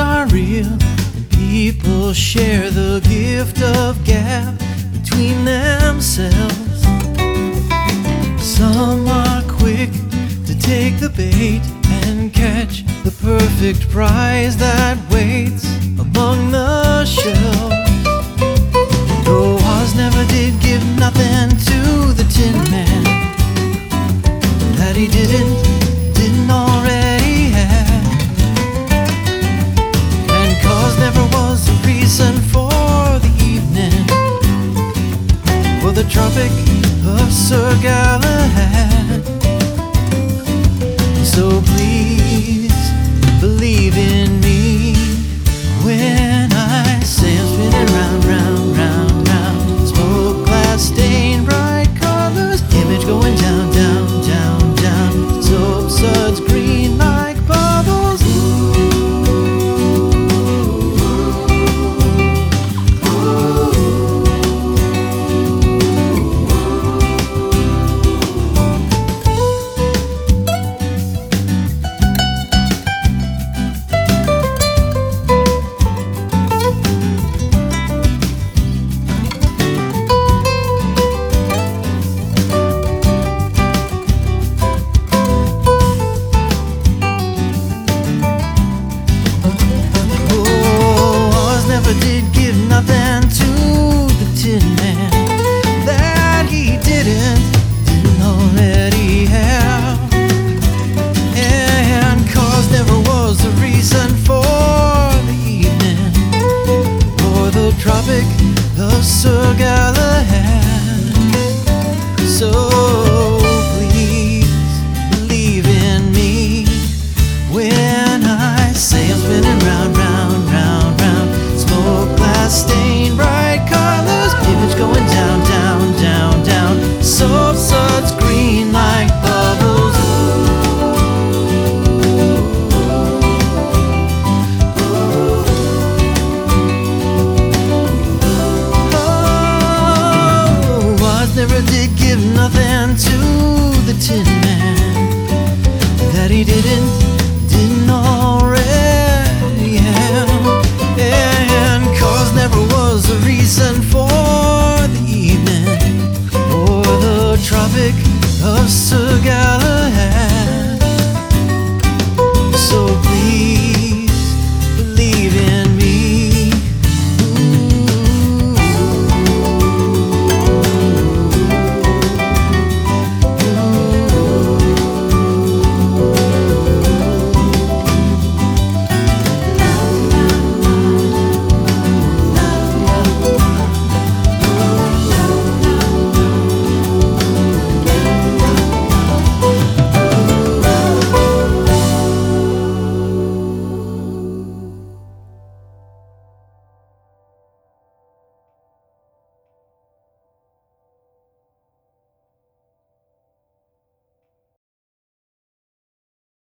are real, and people share the gift of gab between themselves. Some are quick to take the bait and catch the perfect prize that waits among the shelves. Though Oz never did give nothing to the Tin Man that he didn't already have, and cause never was a reason for the evening, for the Tropic of Sir Gawain.